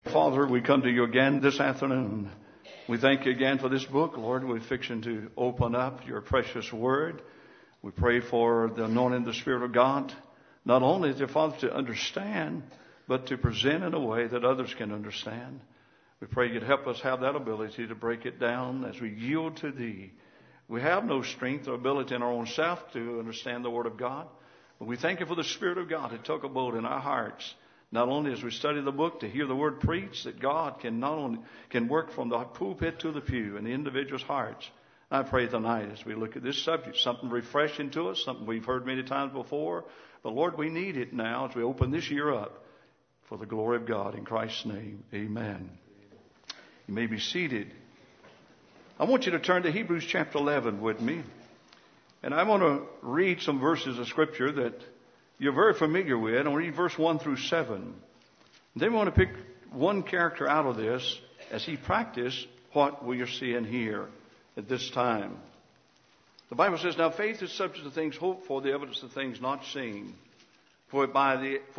Father, we come to you again this afternoon. We thank you again for this book. Lord, we're fixing to open up your precious word. We pray for the anointing of the Spirit of God, not only, dear Father, to understand, but to present in a way that others can understand. We pray you'd help us have that ability to break it down as we yield to thee. We have no strength or ability in our own self to understand the Word of God. But we thank you for the Spirit of God that took abode in our hearts. Not only as we study the book to hear the word preached, that God can work from the pulpit to the pew in the individual's hearts. I pray tonight as we look at this subject, something refreshing to us, something we've heard many times before. But Lord, we need it now as we open this year up for the glory of God. In Christ's name, amen. You may be seated. I want you to turn to Hebrews chapter 11 with me. And I want to read some verses of Scripture that you're very familiar with. I'll read verse 1 through 7. Then we want to pick one character out of this as he practiced what we are seeing here at this time. The Bible says, "Now faith is subject to things hoped for, the evidence of things not seen. For by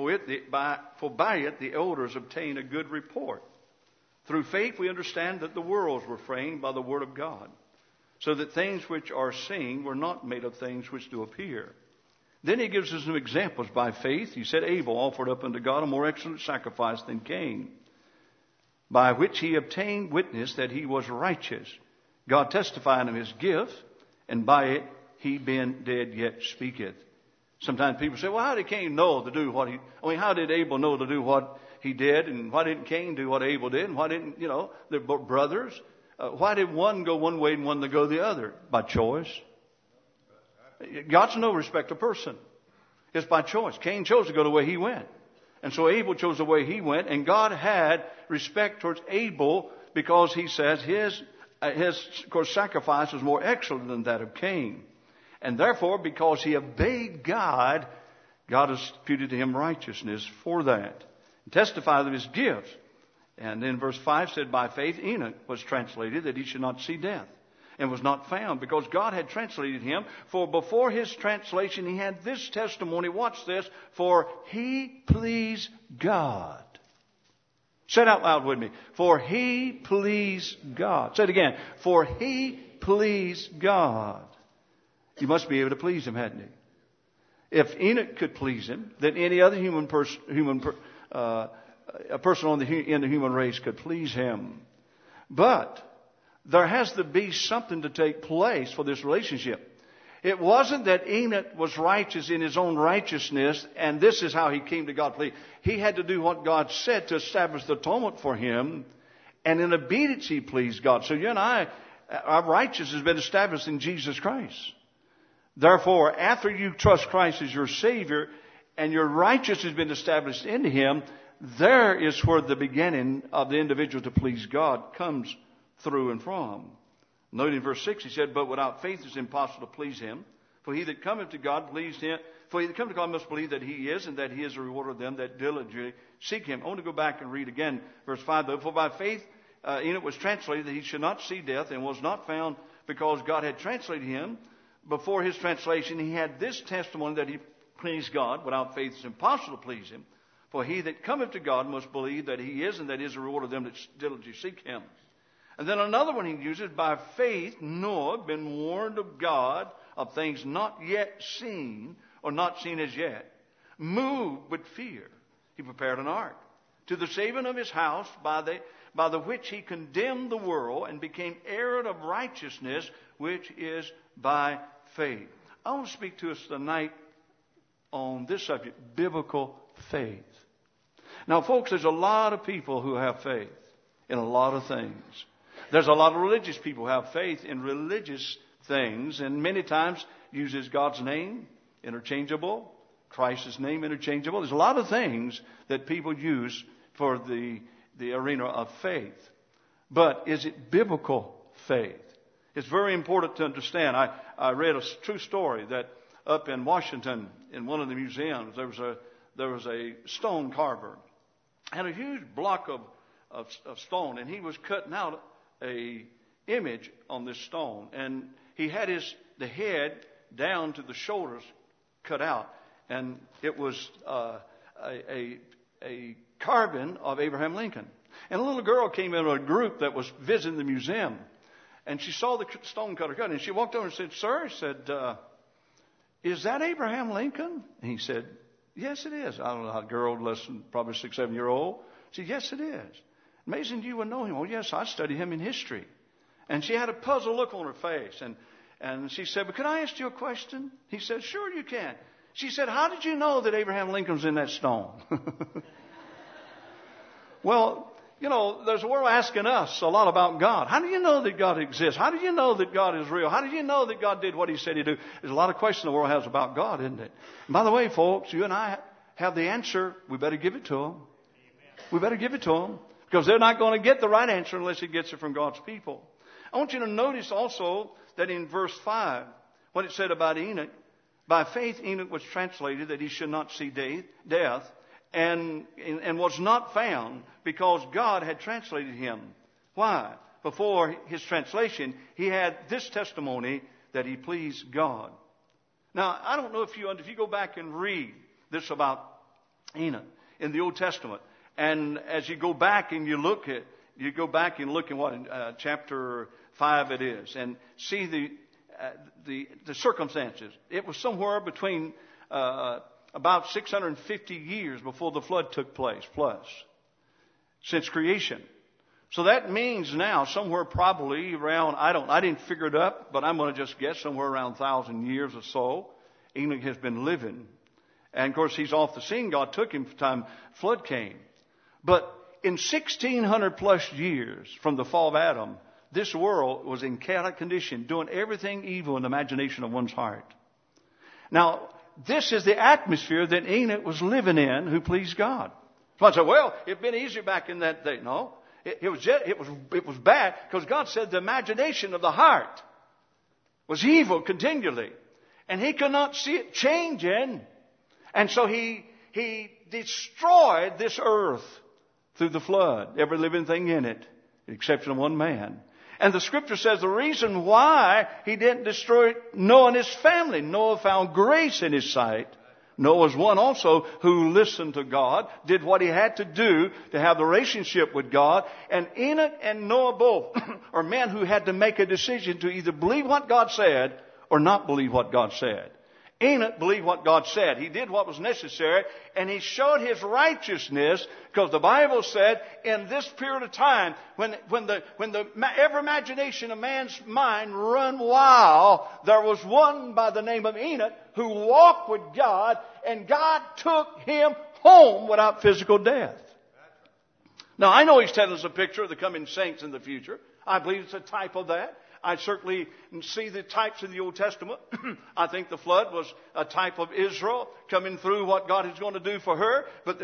it the elders obtained a good report. Through faith we understand that the worlds were framed by the word of God, so that things which are seen were not made of things which do appear. Then he gives us some examples. By faith, he said, Abel offered up unto God a more excellent sacrifice than Cain, by which he obtained witness that he was righteous, God testifying of his gift, and by it he being dead yet speaketh." Sometimes people say, well, how did Cain know to do how did Abel know to do what he did? And why didn't Cain do what Abel did? And why didn't, they're brothers? Why did one go one way and one to go the other? By choice. God's no respecter of person. It's by choice. Cain chose to go the way he went. And so Abel chose the way he went. And God had respect towards Abel because he says his sacrifice was more excellent than that of Cain. And therefore, because he obeyed God, God has imputed to him righteousness for that. And testified of his gifts. And then verse 5 said, by faith Enoch was translated that he should not see death, and was not found, because God had translated him. For before his translation he had this testimony, watch this, for he pleased God. Say it out loud with me. For he pleased God. Say it again. For he pleased God. You must be able to please him, hadn't he? If Enoch could please him, then any other a person in the human race could please him. But there has to be something to take place for this relationship. It wasn't that Enoch was righteous in his own righteousness, and this is how he came to God. He had to do what God said to establish the atonement for him, and in obedience he pleased God. So you and I, our righteousness has been established in Jesus Christ. Therefore, after you trust Christ as your Savior, and your righteousness has been established in him, there is where the beginning of the individual to please God comes through and from. Note in verse 6 he said, but without faith it's impossible to please him. For he that cometh to God pleased him. For he that cometh to God must believe that he is, and that he is a rewarder of them that diligently seek him. I want to go back and read again verse 5 though. For by faith Enoch was translated that he should not see death, and was not found, because God had translated him. Before his translation he had this testimony that he pleased God. Without faith it's impossible to please him. For he that cometh to God must believe that he is, and that he is a rewarder of them that diligently seek him. And then another one he uses, by faith Noah, been warned of God of things not yet seen, or not seen as yet, moved with fear, he prepared an ark, to the saving of his house, by the which he condemned the world, and became heir of righteousness, which is by faith. I want to speak to us tonight on this subject, biblical faith. Now, folks, there's a lot of people who have faith in a lot of things. There's a lot of religious people who have faith in religious things, and many times uses God's name interchangeable, Christ's name interchangeable. There's a lot of things that people use for the arena of faith. But is it biblical faith? It's very important to understand. I read a true story that up in Washington, in one of the museums, there was a stone carver, had a huge block of stone, and he was cutting out a image on this stone, and he had the head down to the shoulders cut out, and it was a carving of Abraham Lincoln. And a little girl came into a group that was visiting the museum. And she saw the stonecutter cut. And she walked over and said, "Sir," said, "is that Abraham Lincoln?" And he said, "Yes, it is." I don't know, a girl less than probably 6, 7-year-old. She said, "Yes, it is." "Amazing you would know him." "Oh, yes, I studied him in history." And she had a puzzled look on her face. And she said, "But can I ask you a question?" He said, "Sure you can." She said, "How did you know that Abraham Lincoln was in that stone?" Well, you know, there's a world asking us a lot about God. How do you know that God exists? How do you know that God is real? How do you know that God did what He said He'd do? There's a lot of questions the world has about God, isn't it? And by the way, folks, you and I have the answer. We better give it to them. We better give it to them, because they're not going to get the right answer unless He gets it from God's people. I want you to notice also that in verse 5, what it said about Enoch, by faith Enoch was translated that he should not see death, and was not found because God had translated him. Why? Before his translation, he had this testimony that he pleased God. Now, I don't know if you go back and read this about Enoch in the Old Testament, and as you go back and look at what in chapter 5 it is, and see the circumstances. It was somewhere between about 650 years before the flood took place, plus, since creation. So that means now somewhere probably around, I didn't figure it up, but I'm going to just guess somewhere around 1,000 years or so, Enoch has been living. And of course he's off the scene. God took him from the time flood came. But in 1,600 plus years from the fall of Adam, this world was in chaotic condition, doing everything evil in the imagination of one's heart. Now, this is the atmosphere that Enoch was living in, who pleased God. Someone said, "Well, it'd been easier back in that day." No, it was bad, because God said the imagination of the heart was evil continually, and He could not see it changing, and so He destroyed this earth through the flood, every living thing in it, with the exception of one man. And the Scripture says the reason why He didn't destroy Noah and his family. Noah found grace in his sight. Noah was one also who listened to God, did what he had to do to have the relationship with God. And Enoch and Noah both are men who had to make a decision to either believe what God said or not believe what God said. Enoch believed what God said. He did what was necessary, and he showed his righteousness, because the Bible said in this period of time, when every imagination of man's mind run wild, there was one by the name of Enoch who walked with God, and God took him home without physical death. Now, I know he's telling us a picture of the coming saints in the future. I believe it's a type of that. I certainly see the types in the Old Testament. I think the flood was a type of Israel coming through what God is going to do for her. But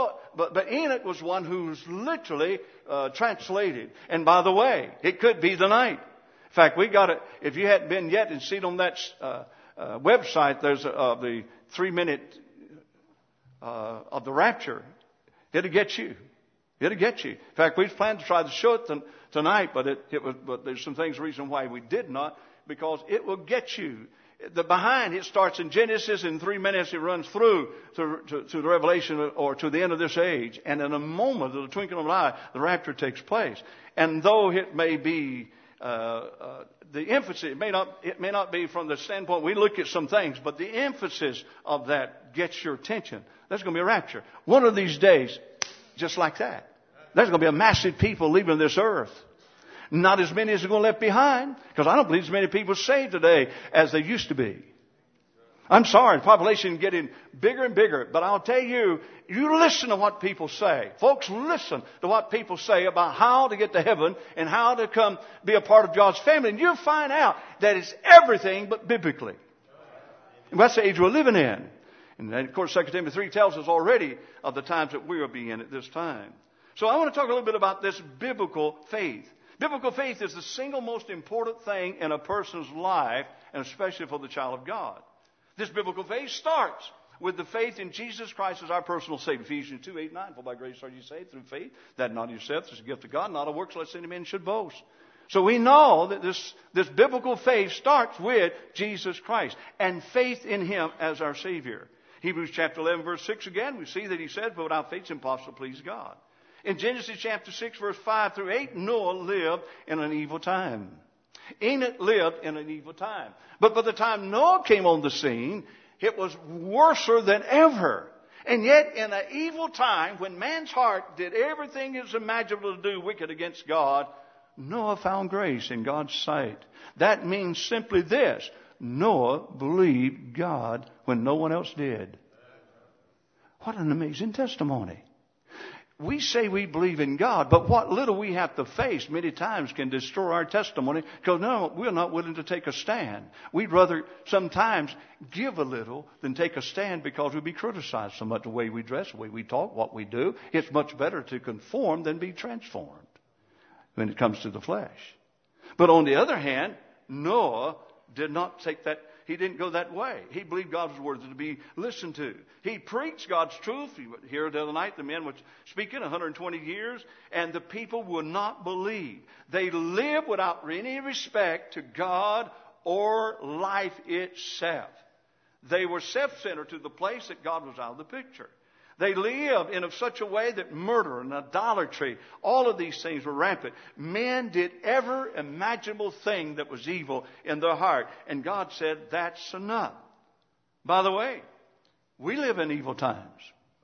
Enoch was one who was literally translated. And by the way, it could be the night. In fact, we got it. If you hadn't been yet and seen on that website, there's the 3-minute of the rapture. It'll get you. It'll get you. In fact, we planned to try to show it tonight, but but there's some things, reason why we did not, because it will get you. It starts in Genesis, in 3 minutes it runs through to the Revelation, or to the end of this age. And in a moment, in the twinkling of an eye, the rapture takes place. And though it may be the emphasis, it may not be from the standpoint we look at some things, but the emphasis of that gets your attention. There's going to be a rapture. One of these days, just like that, there's going to be a massive people leaving this earth. Not as many as are going to left behind, because I don't believe as many people saved today as they used to be. I'm sorry, the population is getting bigger and bigger, but I'll tell you, you listen to what people say. Folks, listen to what people say about how to get to heaven and how to come be a part of God's family, and you'll find out that it's everything but biblically. And that's the age we're living in. And then, of course, 2 Timothy 3 tells us already of the times that we will be in at this time. So I want to talk a little bit about this biblical faith. Biblical faith is the single most important thing in a person's life, and especially for the child of God. This biblical faith starts with the faith in Jesus Christ as our personal Savior. Ephesians 2, 8, 9. For by grace are you saved through faith, that not of yourself, it's a gift of God, not of works, lest any man should boast. So we know that this biblical faith starts with Jesus Christ and faith in Him as our Savior. Hebrews chapter 11, verse 6 again, we see that He said, "But without faith it's impossible to please God." In Genesis chapter 6, verse 5 through 8, Noah lived in an evil time. Enoch lived in an evil time. But by the time Noah came on the scene, it was worse than ever. And yet, in an evil time, when man's heart did everything it was imaginable to do wicked against God, Noah found grace in God's sight. That means simply this: Noah believed God when no one else did. What an amazing testimony. We say we believe in God, but what little we have to face many times can destroy our testimony, because no, we're not willing to take a stand. We'd rather sometimes give a little than take a stand, because we'd be criticized so much, the way we dress, the way we talk, what we do. It's much better to conform than be transformed when it comes to the flesh. But on the other hand, Noah did not take that. He didn't go that way. He believed God's words to be listened to. He preached God's truth. Here the other night, the men were speaking 120 years, and the people would not believe. They lived without any respect to God or life itself. They were self-centered to the place that God was out of the picture. They lived in such a way that murder and idolatry, all of these things were rampant. Men did every imaginable thing that was evil in their heart. And God said, that's enough. By the way, we live in evil times.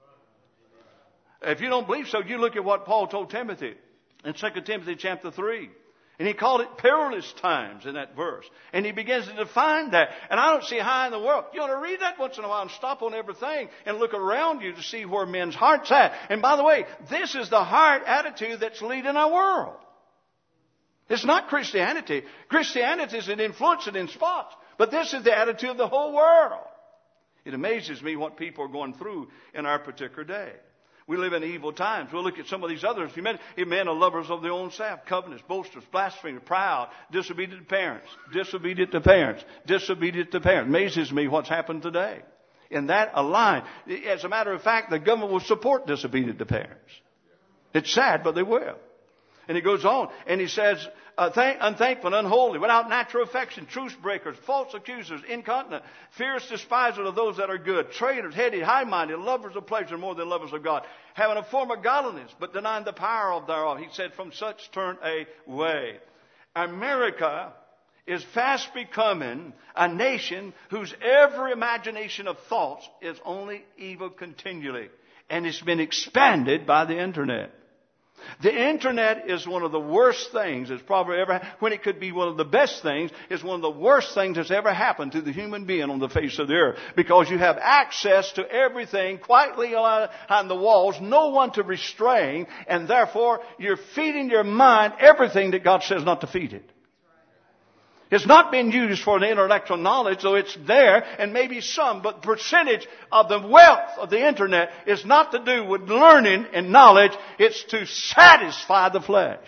If you don't believe so, you look at what Paul told Timothy in 2 Timothy chapter 3. And he called it perilous times in that verse. And he begins to define that. And I don't see how in the world. You ought to read that once in a while and stop on everything and look around you to see where men's heart's at. And by the way, this is the heart attitude that's leading our world. It's not Christianity. Christianity is an influence in spots. But this is the attitude of the whole world. It amazes me what people are going through in our particular day. We live in evil times. We'll look at some of these others. Men are lovers of their own self, covetous, boasters, blasphemers, proud, disobedient to parents, disobedient to parents, disobedient to parents. Amazes me what's happened today. In that line, as a matter of fact, the government will support disobedient to parents. It's sad, but they will. And he goes on, and he says, unthankful, unholy, without natural affection, truce breakers, false accusers, incontinent, fierce despisers of those that are good, traitors, heady, high-minded, lovers of pleasure more than lovers of God, having a form of godliness, but denying the power of thereof. He said, from such turn away. America is fast becoming a nation whose every imagination of thoughts is only evil continually. And it's been expanded by the internet. The internet is one of the worst things that's probably ever, when it could be one of the best things, it's one of the worst things that's ever happened to the human being on the face of the earth. Because you have access to everything quietly behind the walls, no one to restrain, and therefore you're feeding your mind everything that God says not to feed it. It's not been used for the intellectual knowledge, though it's there, and maybe some, but percentage of the wealth of the internet is not to do with learning and knowledge. It's to satisfy the flesh.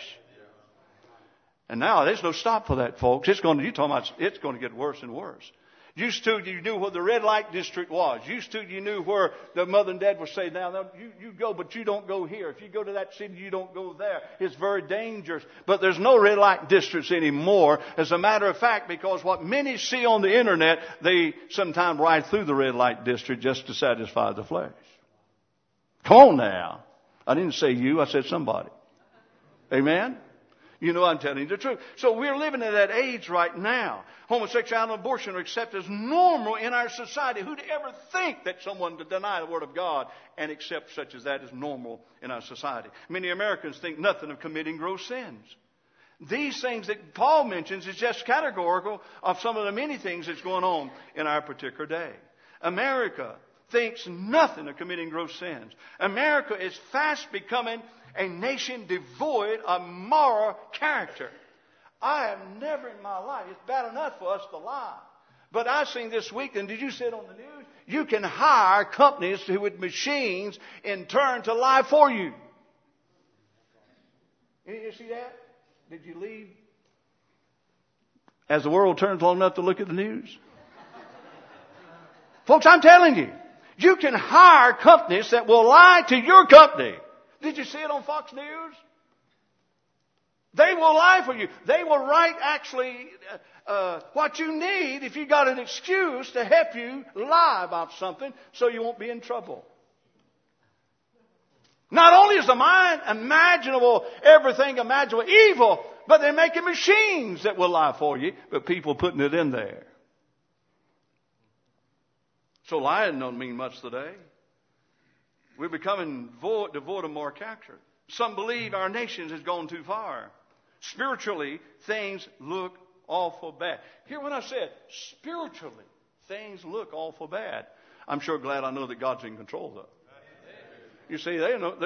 And now there's no stop for that, folks. It's going to get worse and worse. Used to, you knew where the red light district was. Used to, you knew where the mother and dad would say, now, you go, but you don't go here. If you go to that city, you don't go there. It's very dangerous. But there's no red light districts anymore. As a matter of fact, because what many see on the internet, they sometimes ride through the red light district just to satisfy the flesh. Come on now. I didn't say you, I said somebody. Amen? You know I'm telling you the truth. So we're living in that age right now. Homosexuality and abortion are accepted as normal in our society. Who'd ever think that someone would deny the Word of God and accept such as that as normal in our society? Many Americans think nothing of committing gross sins. These things that Paul mentions is just categorical of some of the many things that's going on in our particular day. America thinks nothing of committing gross sins. America is fast becoming a nation devoid of moral character. I have never in my life, it's bad enough for us to lie. But I seen this week, and did you see it on the news? You can hire companies with machines in turn to lie for you. Did you see that? Did you leave as the world turns long enough to look at the news? Folks, I'm telling you, you can hire companies that will lie to your company. Did you see it on Fox News? They will lie for you. They will write actually what you need if you got an excuse to help you lie about something so you won't be in trouble. Not only is the mind imaginable, everything imaginable evil, but they're making machines that will lie for you, but people putting it in there. So lying don't mean much today. We're becoming devoid of moral character. Some believe our nation has gone too far. Spiritually, things look awful bad. Hear what I said. Spiritually, things look awful bad. I'm sure glad I know that God's in control, though. You see,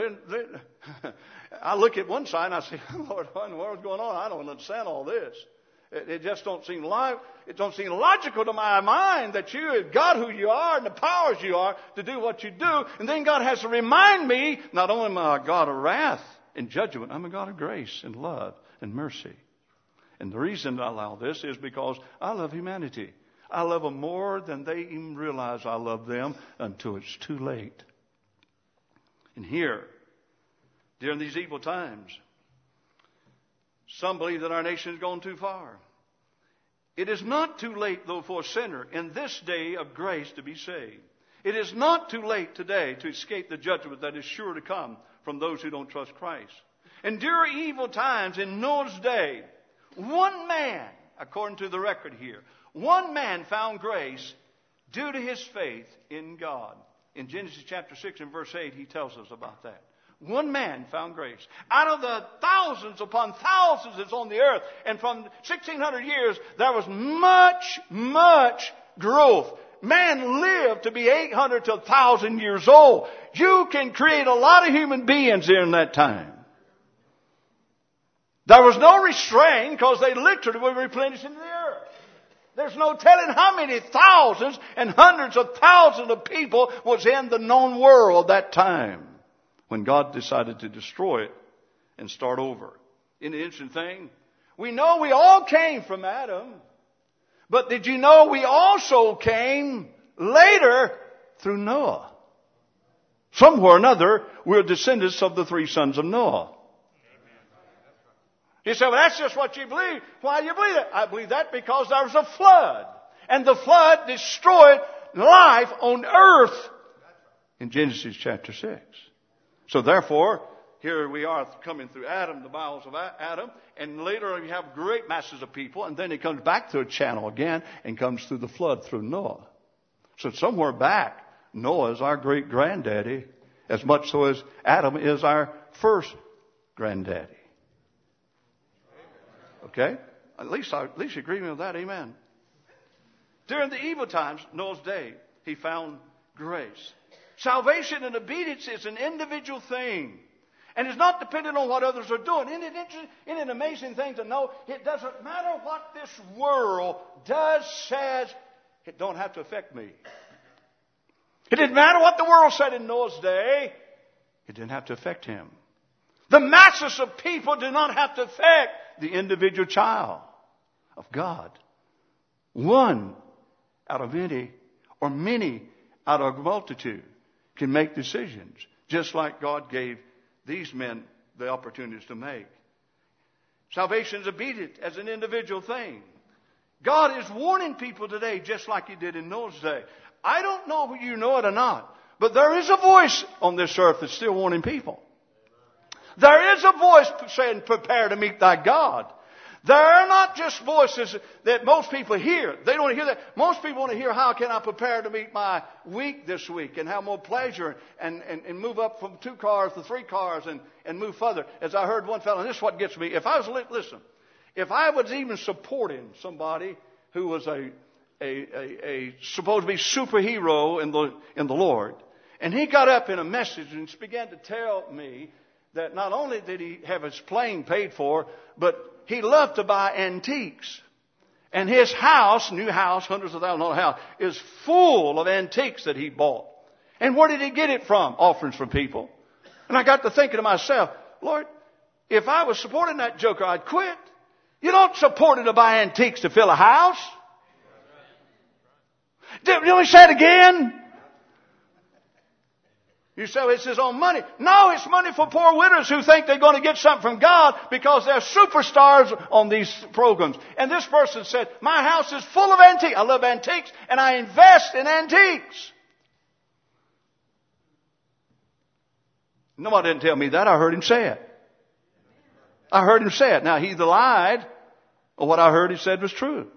I look at one side and I say, Lord, what in the world is going on? I don't understand all this. It just don't seem logical to my mind that you have got who you are and the powers you are to do what you do. And then God has to remind me, not only am I a God of wrath and judgment, I'm a God of grace and love and mercy. And the reason I allow this is because I love humanity. I love them more than they even realize I love them until it's too late. And here, during these evil times, some believe that our nation has gone too far. It is not too late, though, for a sinner in this day of grace to be saved. It is not too late today to escape the judgment that is sure to come from those who don't trust Christ. And during evil times, in Noah's day, one man, according to the record here, one man found grace due to his faith in God. In Genesis chapter 6 and verse 8, he tells us about that. One man found grace. Out of the thousands upon thousands that's on the earth, and from 1,600 years, there was much growth. Man lived to be 800 to 1,000 years old. You can create a lot of human beings in that time. There was no restraint because they literally were replenishing the earth. There's no telling how many thousands and hundreds of thousands of people was in the known world that time when God decided to destroy it and start over. An interesting thing, we know we all came from Adam, but did you know we also came later through Noah? Somewhere or another, we're descendants of the three sons of Noah. You say, well, that's just what you believe. Why do you believe it? I believe that because there was a flood. And the flood destroyed life on earth in Genesis chapter 6. So therefore, here we are coming through Adam, the bowels of Adam. And later we have great masses of people. And then it comes back through a channel again and comes through the flood through Noah. So somewhere back, Noah is our great granddaddy as much so as Adam is our first granddaddy. Okay? At least you agree with that. Amen. During the evil times, Noah's day, he found grace. Salvation and obedience is an individual thing. And it's not dependent on what others are doing. Isn't it an amazing thing to know? It doesn't matter what this world does, says, it don't have to affect me. It didn't matter what the world said in Noah's day. It didn't have to affect him. The masses of people do not have to affect the individual child of God. One out of any or many out of a multitude can make decisions, just like God gave these men the opportunities to make. Salvation is obedient as an individual thing. God is warning people today just like He did in Noah's day. I don't know if you know it or not, but there is a voice on this earth that's still warning people. There is a voice saying, prepare to meet thy God. There are not just voices that most people hear. They don't hear that. Most people want to hear, how can I prepare to meet my week this week and have more pleasure and move up from 2 cars to 3 cars and move further. As I heard one fellow, and this is what gets me. If I was even supporting somebody who was a supposed to be superhero in the Lord, and he got up in a message and began to tell me that not only did he have his plane paid for, but he loved to buy antiques. And his house, new house, hundreds of thousands of dollar house, is full of antiques that he bought. And where did he get it from? Offerings from people. And I got to thinking to myself, Lord, if I was supporting that joker, I'd quit. You don't support it to buy antiques to fill a house. Let me say it again. You say, well, it's his own money. No, it's money for poor widows who think they're going to get something from God because they're superstars on these programs. And this person said, my house is full of antiques. I love antiques and I invest in antiques. Nobody didn't tell me that. I heard him say it. I heard him say it. Now, he either lied or what I heard he said was true.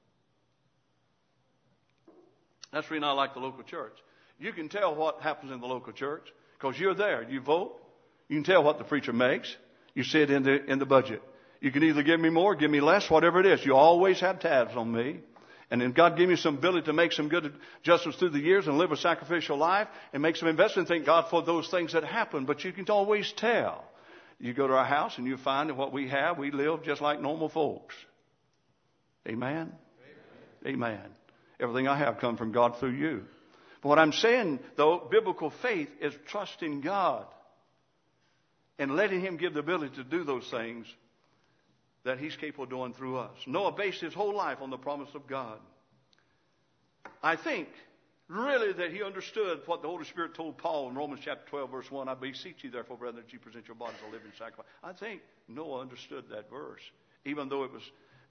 That's the reason I like the local church. You can tell what happens in the local church because you're there. You vote. You can tell what the preacher makes. You see it in the budget. You can either give me more, give me less, whatever it is. You always have tabs on me. And then God give me some ability to make some good adjustments through the years and live a sacrificial life and make some investment. Thank God for those things that happen. But you can always tell. You go to our house and you find that what we have, we live just like normal folks. Amen? Amen. Everything I have come from God through you. But what I'm saying, though, biblical faith is trusting God and letting Him give the ability to do those things that He's capable of doing through us. Noah based his whole life on the promise of God. I think, really, that he understood what the Holy Spirit told Paul in Romans chapter 12, verse 1. I beseech you, therefore, brethren, that you present your bodies a living sacrifice. I think Noah understood that verse, even though it was,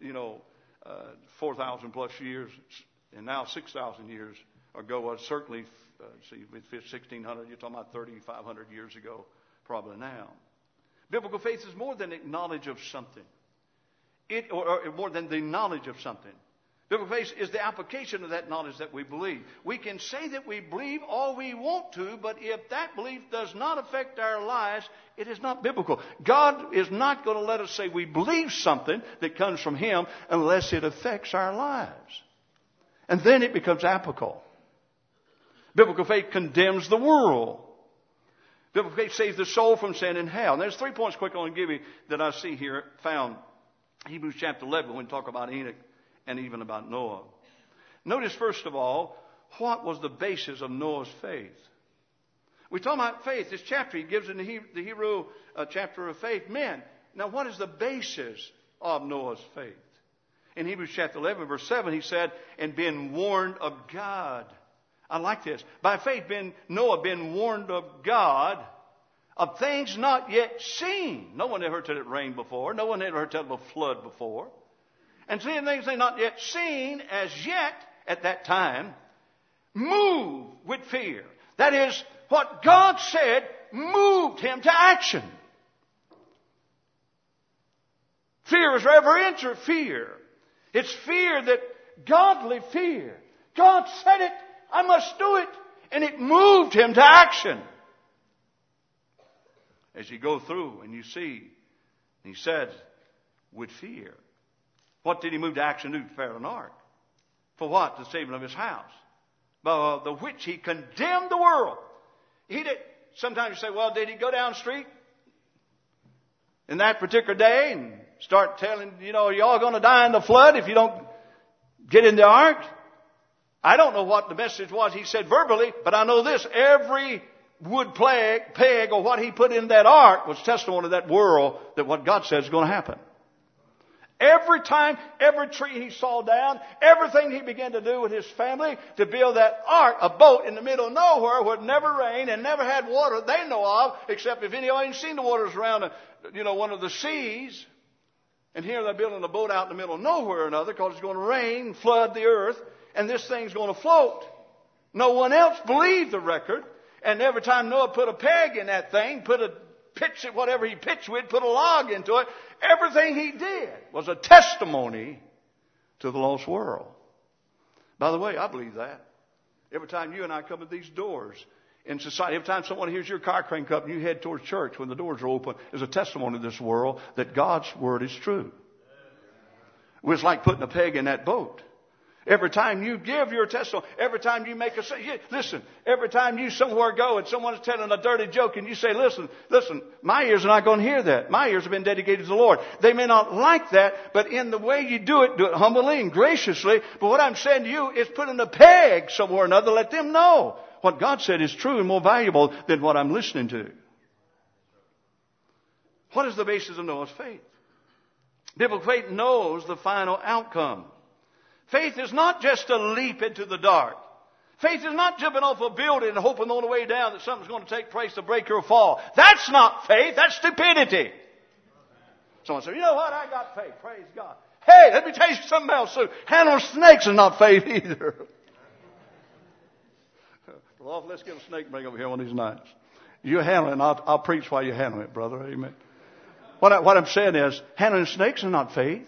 4,000 plus years, and now 6,000 years ago. Certainly, with 1,600, you're talking about 3,500 years ago, probably now. Biblical faith is more than knowledge of something. Or more than the knowledge of something. Biblical faith is the application of that knowledge that we believe. We can say that we believe all we want to, but if that belief does not affect our lives, it is not biblical. God is not going to let us say we believe something that comes from Him unless it affects our lives. And then it becomes applicable. Biblical faith condemns the world. Biblical faith saves the soul from sin and hell. And there's 3 points quick I want to give you that I see here found Hebrews chapter 11 when we talk about Enoch and even about Noah. Notice, first of all, what was the basis of Noah's faith? We're talking about faith. This chapter he gives in the Hebrew chapter of faith. Men, now what is the basis of Noah's faith? In Hebrews chapter 11, verse 7, he said, and being warned of God. I like this. By faith, Noah been warned of God of things not yet seen. No one ever heard tell it rain before. No one ever heard tell of a flood before. And seeing things they not yet seen as yet at that time, moved with fear. That is, what God said moved him to action. Fear is reverential fear. It's fear that godly fear. God said it, I must do it. And it moved him to action. As you go through and you see, he said, with fear. What did he move to action to prepare an ark? For what? The saving of his house. By the which he condemned the world. He did. Sometimes you say, well, did he go down the street in that particular day and start telling, y'all going to die in the flood if you don't get in the ark? I don't know what the message was he said verbally, but I know this. Every wood peg or what he put in that ark was testimony to that world that what God says is going to happen. Every time, every tree he saw down, everything he began to do with his family to build that ark, a boat in the middle of nowhere where it never rained and never had water they know of, except if anybody ain't seen the waters around, one of the seas. And here they're building a boat out in the middle of nowhere or another because it's going to rain, flood the earth, and this thing's going to float. No one else believed the record. And every time Noah put a peg in that thing, whatever he pitched with, put a log into it, everything he did was a testimony to the lost world. By the way, I believe that. Every time you and I come to these doors in society, every time someone hears your car crank up and you head towards church when the doors are open, is a testimony to this world that God's word is true. It's like putting a peg in that boat. Every time you give your testimony, every time you make listen, every time you somewhere go and someone's telling a dirty joke and you say, listen, my ears are not going to hear that. My ears have been dedicated to the Lord. They may not like that, but in the way you do it humbly and graciously. But what I'm saying to you is putting a peg somewhere or another, let them know what God said is true and more valuable than what I'm listening to. What is the basis of Noah's faith? Biblical faith knows the final outcome. Faith is not just a leap into the dark. Faith is not jumping off a building and hoping on the way down that something's going to take place to break your fall. That's not faith. That's stupidity. Someone says, you know what? I got faith. Praise God. Hey, let me tell you something else too. Handling snakes is not faith either. Well, let's get a snake and bring over here one of these nights. You handle it, and I'll preach while you handle it, brother. Amen. What I'm saying is, handling snakes is not faith.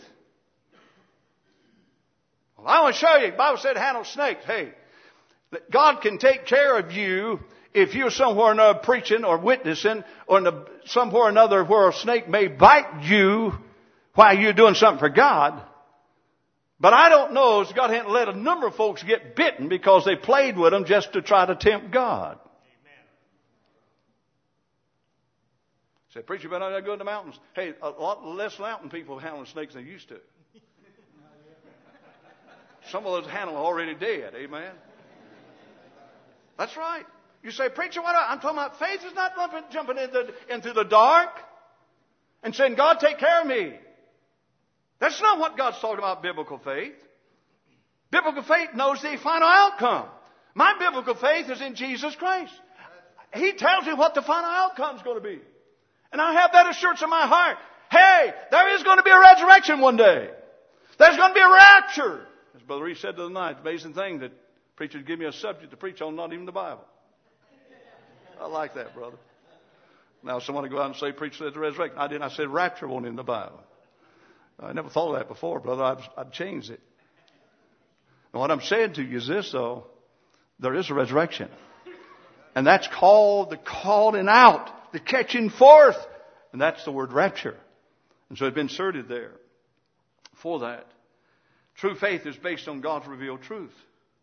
Well, I want to show you. The Bible said handle snakes. Hey, God can take care of you if you're somewhere or another preaching or witnessing or somewhere or another where a snake may bite you while you're doing something for God. But I don't know if God hadn't let a number of folks get bitten because they played with them just to try to tempt God. Say, preacher, but I gotta go in the mountains. Hey, a lot less mountain people handling snakes than they used to. Some of those handle are already dead. Amen. That's right. You say, preacher, what? I'm talking about faith is not jumping into the dark and saying, God, take care of me. That's not what God's talking about, biblical faith. Biblical faith knows the final outcome. My biblical faith is in Jesus Christ. He tells me what the final outcome is going to be. And I have that assurance in my heart. Hey, there is going to be a resurrection one day. There's going to be a rapture. As Brother Reese said the other night, amazing thing that preachers give me a subject to preach on, not even the Bible. I like that, brother. Now someone will go out and say, preach the resurrection. I didn't. I said rapture wasn't in the Bible. I never thought of that before, brother. I'd changed it. And what I'm saying to you is this, though. There is a resurrection. And that's called the calling out, the catching forth. And that's the word rapture. And so it's been inserted there for that. True faith is based on God's revealed truth.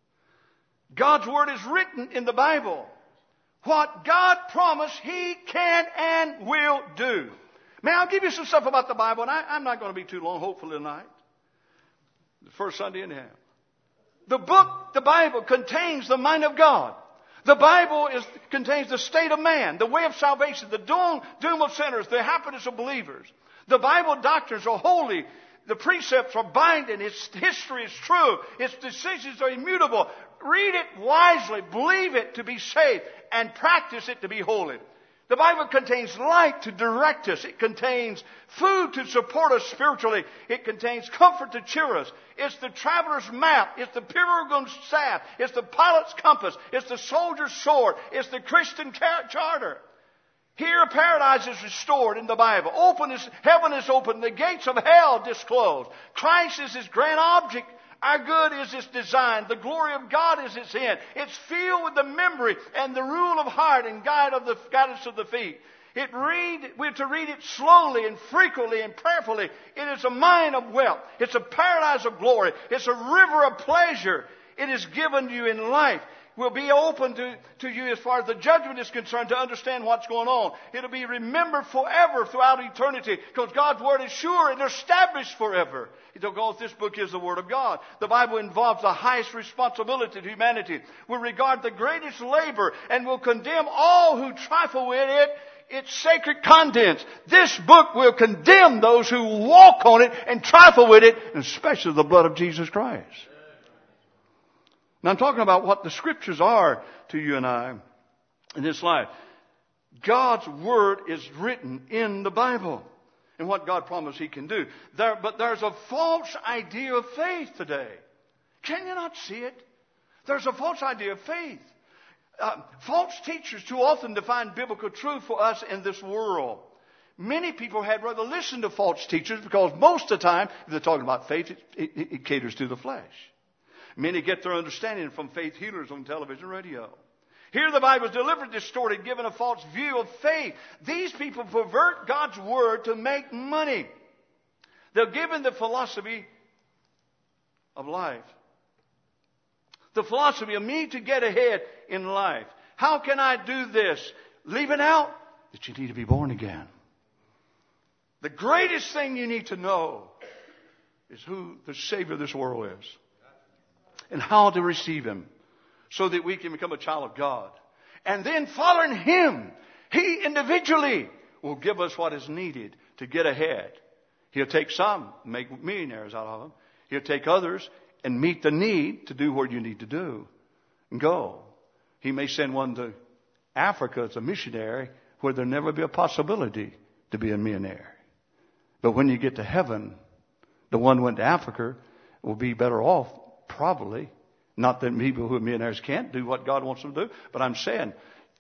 God's word is written in the Bible. What God promised, He can and will do. Man, I'll give you some stuff about the Bible, and I'm not going to be too long, hopefully tonight. The first Sunday anyhow. The book, the Bible, contains the mind of God. The Bible contains the state of man, the way of salvation, the doom of sinners, the happiness of believers. The Bible doctrines are holy. The precepts are binding. Its history is true. Its decisions are immutable. Read it wisely. Believe it to be safe. And practice it to be holy. The Bible contains light to direct us. It contains food to support us spiritually. It contains comfort to cheer us. It's the traveler's map. It's the pilgrim's staff. It's the pilot's compass. It's the soldier's sword. It's the Christian charter. Here paradise is restored in the Bible. Heaven is open. The gates of hell disclosed. Christ is His grand object. Our good is its design. The glory of God is its end. It's filled with the memory and the rule of heart and guidance of the feet. We're to read it slowly and frequently and prayerfully. It is a mine of wealth. It's a paradise of glory. It's a river of pleasure. It is given to you in life. Will be open to you as far as the judgment is concerned to understand what's going on. It'll be remembered forever throughout eternity because God's Word is sure and established forever. Because this book is the Word of God. The Bible involves the highest responsibility to humanity. We regard the greatest labor and will condemn all who trifle with it. Its sacred contents. This book will condemn those who walk on it and trifle with it, and especially the blood of Jesus Christ. Now I'm talking about what the Scriptures are to you and I in this life. God's Word is written in the Bible and what God promised He can do. But there's a false idea of faith today. Can you not see it? There's a false idea of faith. False teachers too often define biblical truth for us in this world. Many people had rather listen to false teachers because most of the time, if they're talking about faith, it caters to the flesh. Many get their understanding from faith healers on television and radio. Here the Bible is deliberately distorted, given a false view of faith. These people pervert God's Word to make money. They're given the philosophy of life. The philosophy of me to get ahead in life. How can I do this? Leaving out that you need to be born again. The greatest thing you need to know is who the Savior of this world is. And how to receive Him so that we can become a child of God. And then following Him, He individually will give us what is needed to get ahead. He'll take some, make millionaires out of them. He'll take others and meet the need to do what you need to do and go. He may send one to Africa as a missionary where there'll never be a possibility to be a millionaire. But when you get to heaven, the one who went to Africa will be better off. Probably. Not that people who are millionaires can't do what God wants them to do. But I'm saying,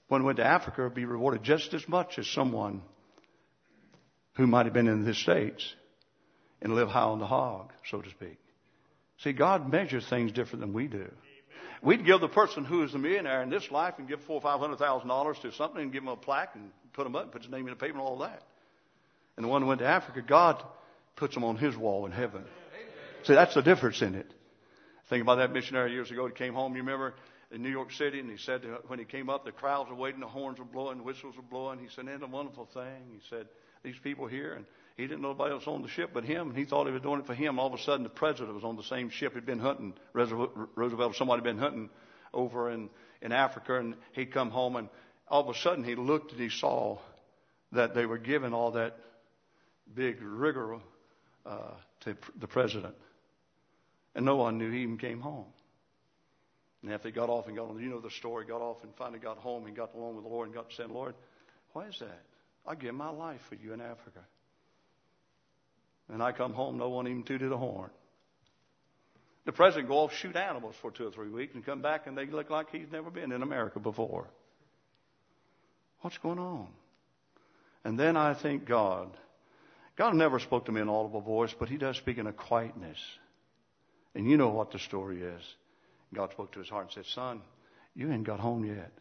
when he went to Africa, would be rewarded just as much as someone who might have been in the States and live high on the hog, so to speak. See, God measures things different than we do. We'd give the person who is the millionaire in this life and give $400,000 or $500,000 to something and give him a plaque and put him up and put his name in the paper and all that. And the one who went to Africa, God puts him on his wall in heaven. See, that's the difference in it. Think about that missionary years ago. He came home, you remember, in New York City, and he said when he came up, the crowds were waiting, the horns were blowing, the whistles were blowing. He said, isn't it a wonderful thing? He said, these people here, and he didn't know nobody else on the ship but him, and he thought he was doing it for him. All of a sudden, the president was on the same ship. He'd been hunting, Roosevelt, somebody had been hunting over in Africa, and he'd come home, and all of a sudden, he looked and he saw that they were giving all that big rigor to the president. And no one knew he even came home. And after he got off and got on, you know the story, got off and finally got home and got along with the Lord and got to say, Lord, why is that? I give my life for you in Africa. And I come home, no one even tooted a horn. The president go off, shoot animals for 2 or 3 weeks and come back and they look like he's never been in America before. What's going on? And then I think God never spoke to me in an audible voice, but he does speak in a quietness. And you know what the story is. God spoke to his heart and said, son, you ain't got home yet.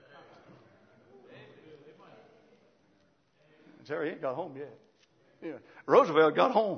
Terry ain't got home yet. Yeah. Roosevelt got home.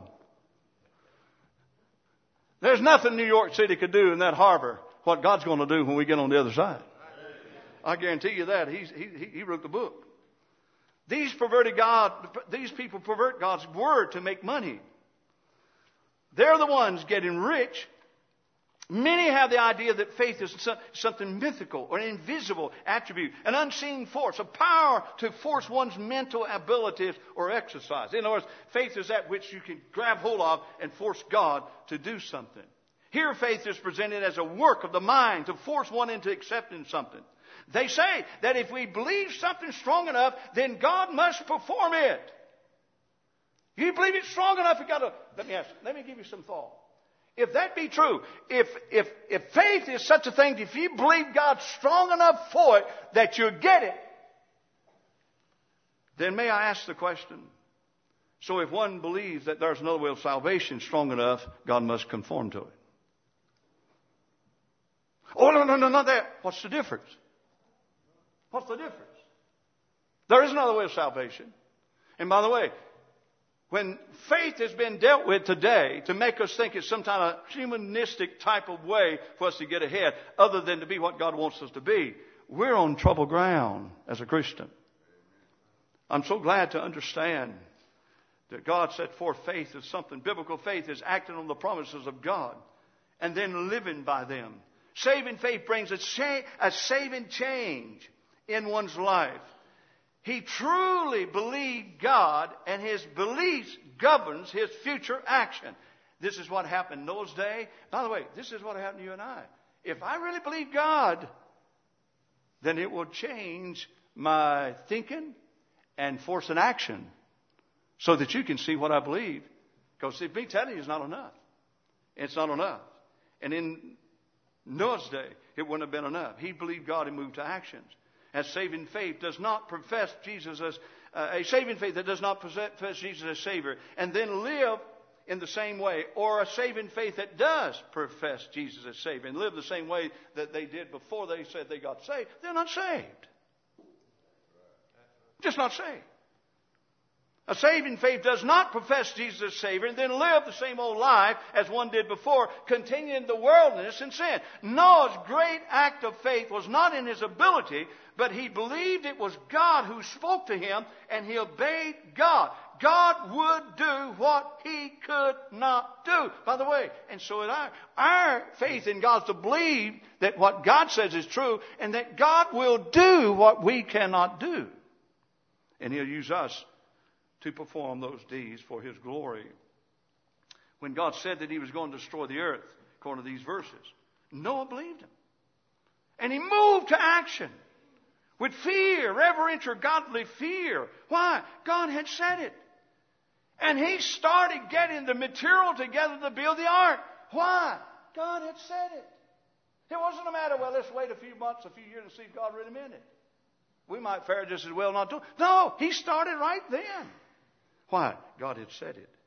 There's nothing New York City could do in that harbor what God's going to do when we get on the other side. I guarantee you that. He wrote the book. These people pervert God's word to make money. They're the ones getting rich. Many have the idea that faith is something mythical or an invisible attribute, an unseen force, a power to force one's mental abilities or exercise. In other words, faith is that which you can grab hold of and force God to do something. Here, faith is presented as a work of the mind to force one into accepting something. They say that if we believe something strong enough, then God must perform it. You believe it strong enough, you got to. Let me give you some thought. If that be true, if faith is such a thing, if you believe God's strong enough for it that you get it, then may I ask the question, so if one believes that there's another way of salvation strong enough, God must conform to it. Oh, no, not that. What's the difference? What's the difference? There is another way of salvation. And by the way, when faith has been dealt with today to make us think it's some kind of humanistic type of way for us to get ahead, other than to be what God wants us to be, we're on trouble ground as a Christian. I'm so glad to understand that God set forth faith as something. Biblical faith is acting on the promises of God and then living by them. Saving faith brings a saving change in one's life. He truly believed God, and his beliefs governs his future action. This is what happened in Noah's day. By the way, this is what happened to you and I. If I really believe God, then it will change my thinking and force an action so that you can see what I believe. Because see, me telling you is not enough. It's not enough. And in Noah's day, it wouldn't have been enough. He believed God and moved to actions. As saving faith does not profess Jesus as a saving faith that does not profess Jesus as Savior and then live in the same way, or a saving faith that does profess Jesus as Savior and live the same way that they did before they said they got saved, they're not saved. Just not saved. A saving faith does not profess Jesus as Savior and then live the same old life as one did before, continuing in the worldliness and sin. Noah's great act of faith was not in his ability, but he believed it was God who spoke to him, and he obeyed God. God would do what he could not do. By the way, and so did I. Our faith in God is to believe that what God says is true, and that God will do what we cannot do. And he'll use us to perform those deeds for his glory. When God said that he was going to destroy the earth, according to these verses, Noah believed him. And he moved to action with fear, reverential, godly fear. Why? God had said it. And he started getting the material together to build the ark. Why? God had said it. It wasn't a matter, well, let's wait a few months, a few years and see if God really meant it. We might fare just as well not to. No, he started right then. Why? God had said it.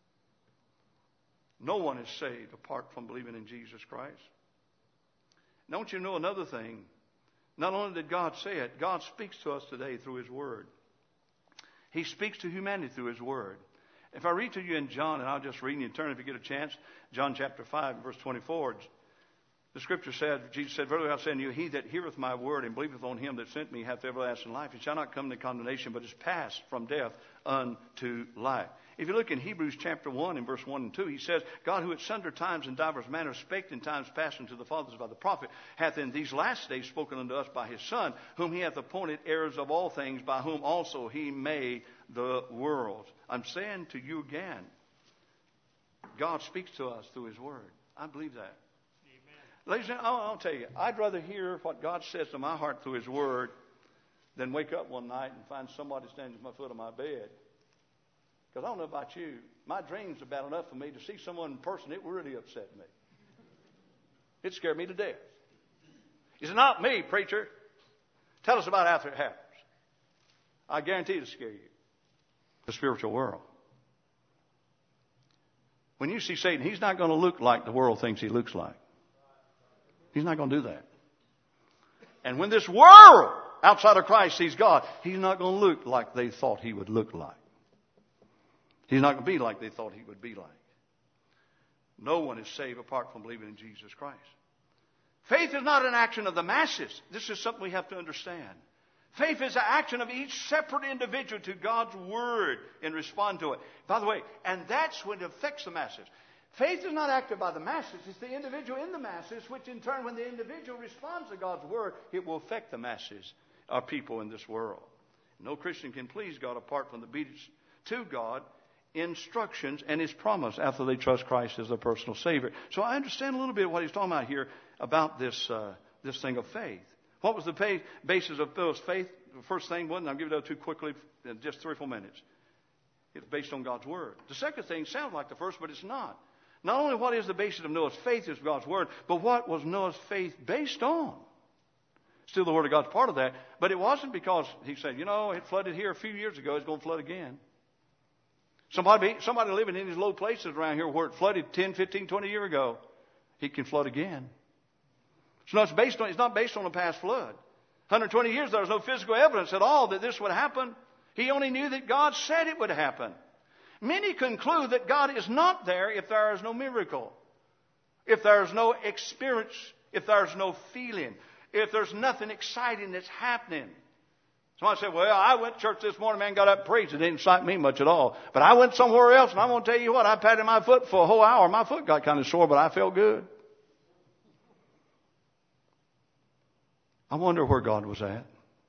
No one is saved apart from believing in Jesus Christ. Don't you know another thing? Not only did God say it, God speaks to us today through His Word. He speaks to humanity through His Word. If I read to you in John, and I'll just read and you turn if you get a chance, John chapter 5, verse 24. The Scripture said, Jesus said, "Verily I say unto you, he that heareth my word and believeth on him that sent me hath everlasting life, and shall not come to condemnation, but is passed from death unto life." If you look in Hebrews chapter 1 and verse 1 and 2, he says, "God, who at sundry times and divers manners spake in times past unto the fathers by the prophet, hath in these last days spoken unto us by his Son, whom he hath appointed heirs of all things, by whom also he made the world." I'm saying to you again, God speaks to us through His Word. I believe that. Ladies and gentlemen, I'll tell you, I'd rather hear what God says to my heart through His Word than wake up one night and find somebody standing at my foot of my bed. Because I don't know about you, my dreams are bad enough for me to see someone in person. It really upset me. It scared me to death. He said, "Not me, preacher. Tell us about after it happens." I guarantee it'll scare you. The spiritual world. When you see Satan, he's not going to look like the world thinks he looks like. He's not going to do that. And when this world outside of Christ sees God, he's not going to look like they thought he would look like. He's not going to be like they thought he would be like. No one is saved apart from believing in Jesus Christ. Faith is not an action of the masses. This is something we have to understand. Faith is an action of each separate individual to God's Word and respond to it. By the way, and that's when it affects the masses. Faith is not acted by the masses. It's the individual in the masses, which in turn, when the individual responds to God's Word, it will affect the masses of people in this world. No Christian can please God apart from the obedience to God, instructions, and His promise after they trust Christ as their personal Savior. So I understand a little bit what he's talking about here about this thing of faith. What was the basis of Philip's faith? The first thing wasn't, I'll give it up too quickly in just 3 or 4 minutes. It's based on God's Word. The second thing sounds like the first, but it's not. Not only what is the basis of Noah's faith is God's Word, but what was Noah's faith based on? Still, the Word of God's part of that. But it wasn't because he said, it flooded here a few years ago. It's going to flood again. Somebody living in these low places around here where it flooded 10, 15, 20 years ago, he can flood again. So it's not based on a past flood. 120 years, there was no physical evidence at all that this would happen. He only knew that God said it would happen. Many conclude that God is not there if there is no miracle, if there is no experience, if there is no feeling, if there's nothing exciting that's happening. Somebody said, "Well, I went to church this morning, man, got up and preached. It didn't excite me much at all. But I went somewhere else, and I'm going to tell you what, I patted my foot for a whole hour. My foot got kind of sore, but I felt good." I wonder where God was at.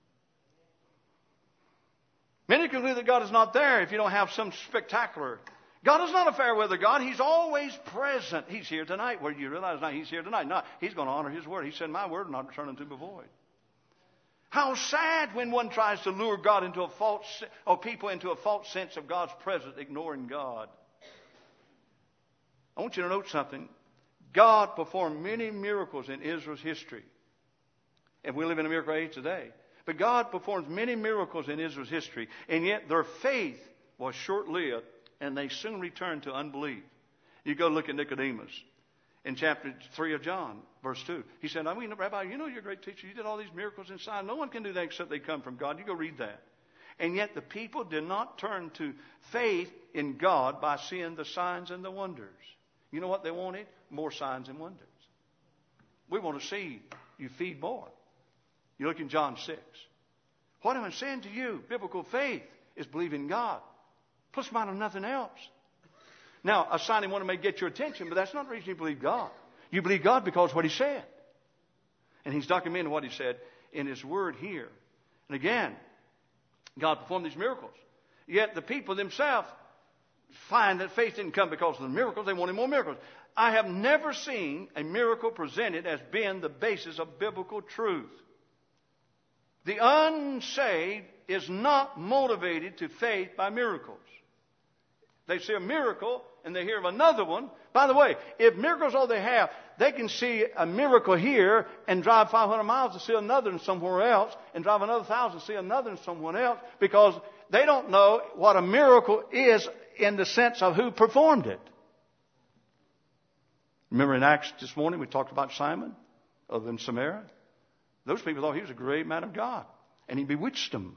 Many conclude that God is not there if you don't have some spectacular. God is not a fair weather God. He's always present. He's here tonight. Where do you realize now He's here tonight? No, He's going to honor His word. He said, "My word will not return unto me void." How sad when one tries to lure God into people into a false sense of God's presence, ignoring God. I want you to note something. God performed many miracles in Israel's history. And we live in a miracle age today. But God performs many miracles in Israel's history, and yet their faith was short-lived, and they soon returned to unbelief. You go look at Nicodemus in chapter 3 of John, verse 2. He said, "Rabbi, you're a great teacher. You did all these miracles and signs. No one can do that except they come from God." You go read that. And yet the people did not turn to faith in God by seeing the signs and the wonders. You know what they wanted? More signs and wonders. We want to see you feed more. You look in John 6. What am I saying to you? Biblical faith is believing God. Plus minus nothing else. Now, a sign and wonder may get your attention, but that's not the reason you believe God. You believe God because of what He said. And He's documenting what He said in His Word here. And again, God performed these miracles. Yet the people themselves find that faith didn't come because of the miracles. They wanted more miracles. I have never seen a miracle presented as being the basis of biblical truth. The unsaved is not motivated to faith by miracles. They see a miracle and they hear of another one. By the way, if miracles all they have, they can see a miracle here and drive 500 miles to see another one somewhere else, and drive another 1,000 to see another one somewhere else, because they don't know what a miracle is in the sense of who performed it. Remember in Acts this morning we talked about Simon of in Samaria? Those people thought he was a great man of God, and he bewitched them.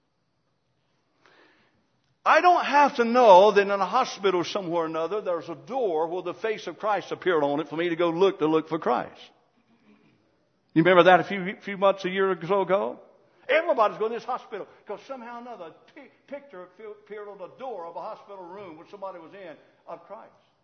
I don't have to know that in a hospital somewhere or another there's a door where the face of Christ appeared on it for me to go look for Christ. You remember that a few months, a year or so ago? Everybody's going to this hospital because somehow or another a picture appeared on the door of a hospital room where somebody was in of Christ.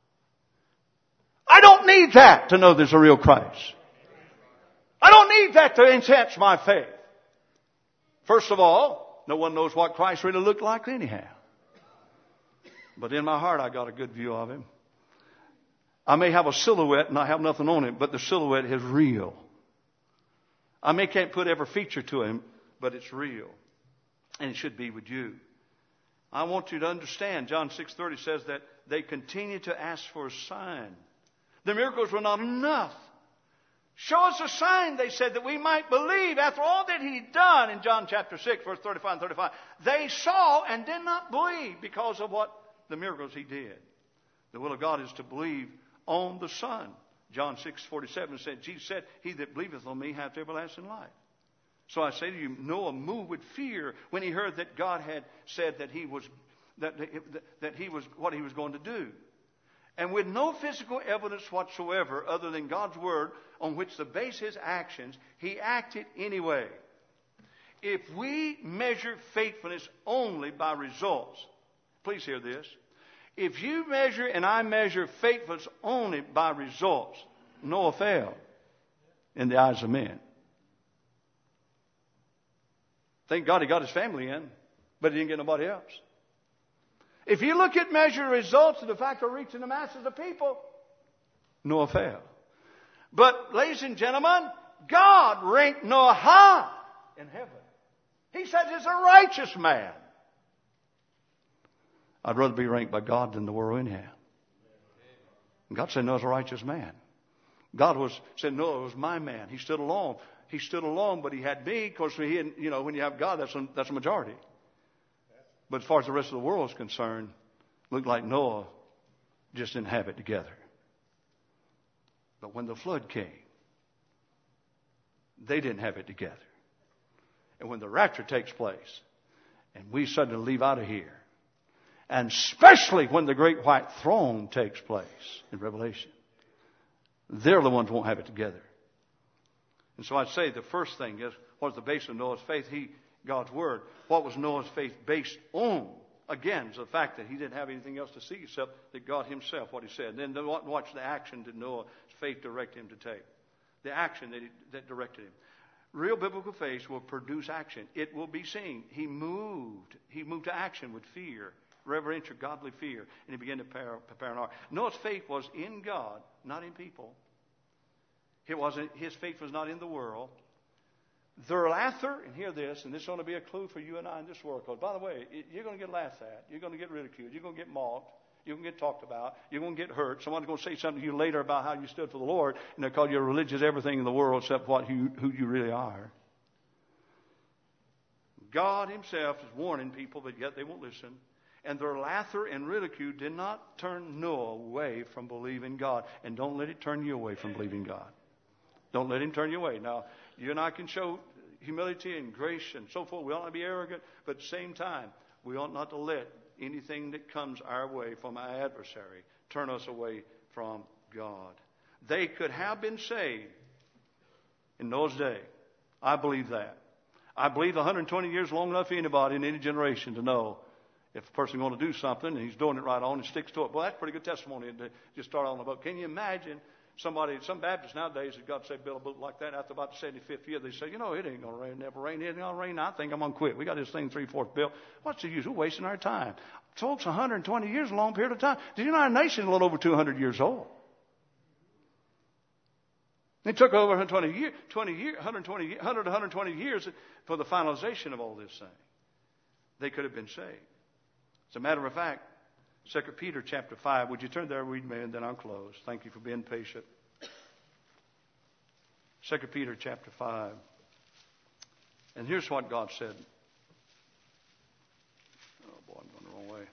I don't need that to know there's a real Christ. I don't need that to enhance my faith. First of all, no one knows what Christ really looked like anyhow. But in my heart, I got a good view of him. I may have a silhouette and I have nothing on it, but the silhouette is real. I can't put every feature to him, but it's real. And it should be with you. I want you to understand, John 6:30 says that they continue to ask for a sign. The miracles were not enough. Show us a sign, they said, that we might believe after all that he'd done. In John chapter 6, verse 35 and 35, they saw and did not believe because of what the miracles he did. The will of God is to believe on the Son. John 6:47 said, Jesus said, he that believeth on me hath everlasting life. So I say to you, Noah moved with fear when he heard that God had said that he was what he was going to do. And with no physical evidence whatsoever other than God's word on which to base his actions, he acted anyway. If we measure faithfulness only by results, please hear this. If you measure and I measure faithfulness only by results, Noah failed in the eyes of men. Thank God he got his family in, but he didn't get nobody else. If you look at measured results of the fact of reaching the masses of people, Noah failed. But, ladies and gentlemen, God ranked Noah high in heaven. He said he's a righteous man. I'd rather be ranked by God than the world anyhow. And God said Noah's a righteous man. God said Noah was my man. He stood alone. He stood alone, but he had me. Of course, when you have God, that's a majority. But as far as the rest of the world is concerned, it looked like Noah just didn't have it together. But when the flood came, they didn't have it together. And when the rapture takes place, and we suddenly leave out of here, and especially when the great white throne takes place in Revelation, they're the ones who won't have it together. And so I'd say the first thing is, what's the base of Noah's faith? God's Word. What was Noah's faith based on? Again, is the fact that he didn't have anything else to see except that God himself, what he said. And then watch the action that Noah's faith directed him to take. The action that directed him. Real biblical faith will produce action. It will be seen. He moved to action with fear, reverential, godly fear, and he began to prepare an ark. Noah's faith was in God, not in people. His faith was not in the world. Their laughter, and hear this, and this is going to be a clue for you and I in this world. Because, by the way, you're going to get laughed at. You're going to get ridiculed. You're going to get mocked. You're going to get talked about. You're going to get hurt. Someone's going to say something to you later about how you stood for the Lord, and they'll call you a religious everything in the world except who you really are. God himself is warning people, but yet they won't listen. And their laughter and ridicule did not turn Noah away from believing God. And don't let it turn you away from believing God. Don't let him turn you away. Now, you and I can show humility and grace and so forth. We ought not to be arrogant, but at the same time, we ought not to let anything that comes our way from our adversary turn us away from God. They could have been saved in Noah's day. I believe that. I believe 120 years long enough for anybody in any generation to know if a person is going to do something and he's doing it right on and sticks to it. Well, that's pretty good testimony to just start on the boat. Can you imagine some Baptists nowadays that God say build a boat like that after about the 75th year, they say, it ain't going to rain, never rain, it ain't going to rain. I think I'm going to quit. We got this thing 3/4 built. What's the use? We're wasting our time. Folks, 120 years is a long period of time. Did you know our nation is a little over 200 years old? It took over 100 to 120 years for the finalization of all this thing. They could have been saved. As a matter of fact, 2 Peter chapter 5. Would you turn there, read me, and then I'll close. Thank you for being patient. 2 Peter chapter 5. And here's what God said. Oh, boy, I'm going the wrong way.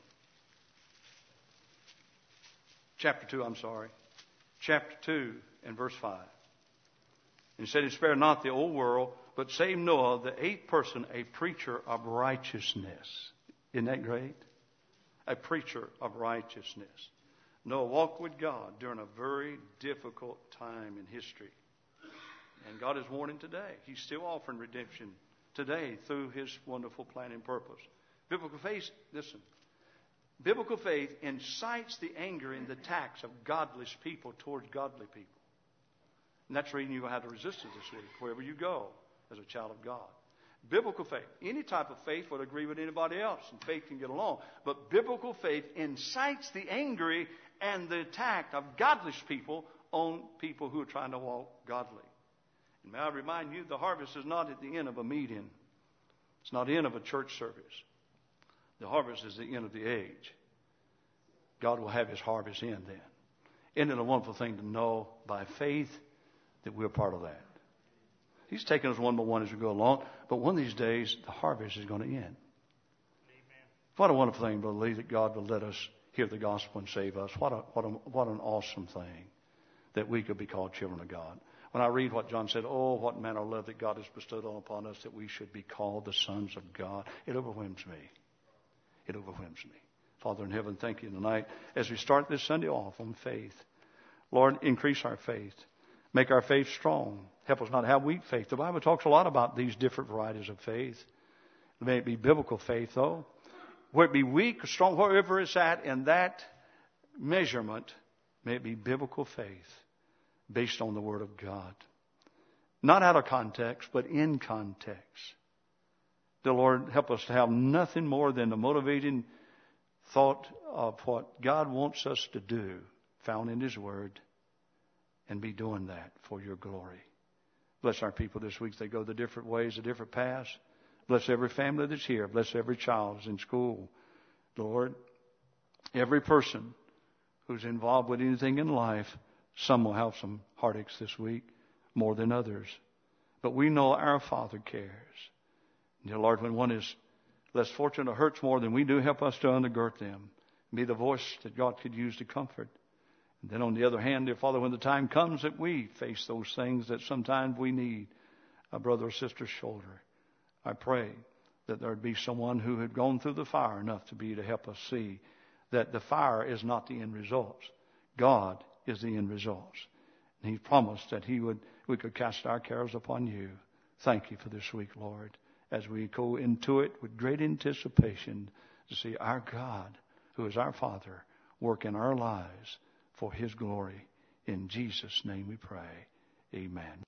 Chapter 2, I'm sorry. Chapter 2 and verse 5. And he said, spare not the old world, but save Noah, the eighth person, a preacher of righteousness. Isn't that great? A preacher of righteousness. Noah walked with God during a very difficult time in history. And God is warning today. He's still offering redemption today through His wonderful plan and purpose. Biblical faith, listen. Biblical faith incites the anger and the attacks of godless people towards godly people. And that's the reason you have to resist it this week, wherever you go as a child of God. Biblical faith. Any type of faith would agree with anybody else, and faith can get along. But biblical faith incites the angry and the attack of godless people on people who are trying to walk godly. And may I remind you, the harvest is not at the end of a meeting. It's not the end of a church service. The harvest is the end of the age. God will have His harvest in then. Isn't it a wonderful thing to know by faith that we're part of that? He's taking us one by one as we go along, but one of these days, the harvest is going to end. Amen. What a wonderful thing to believe that God will let us hear the gospel and save us. What an awesome thing that we could be called children of God. When I read what John said, oh, what manner of love that God has bestowed upon us that we should be called the sons of God, it overwhelms me. It overwhelms me. Father in heaven, thank you tonight as we start this Sunday off on faith. Lord, increase our faith. Make our faith strong. Help us not to have weak faith. The Bible talks a lot about these different varieties of faith. May it be biblical faith, though. Whether it be weak or strong, wherever it's at in that measurement, may it be biblical faith based on the Word of God. Not out of context, but in context. The Lord help us to have nothing more than the motivating thought of what God wants us to do, found in His Word, and be doing that for your glory. Bless our people this week. They go the different ways, the different paths. Bless every family that's here. Bless every child who's in school. Lord, every person who's involved with anything in life, some will have some heartaches this week more than others. But we know our Father cares. Dear Lord, when one is less fortunate or hurts more than we do, help us to undergird them. Be the voice that God could use to comfort. And then on the other hand, dear Father, when the time comes that we face those things that sometimes we need a brother or sister's shoulder, I pray that there would be someone who had gone through the fire enough to help us see that the fire is not the end results. God is the end results. And He promised that we could cast our cares upon you. Thank you for this week, Lord, as we go into it with great anticipation to see our God, who is our Father, work in our lives for His glory. In Jesus' name we pray. Amen.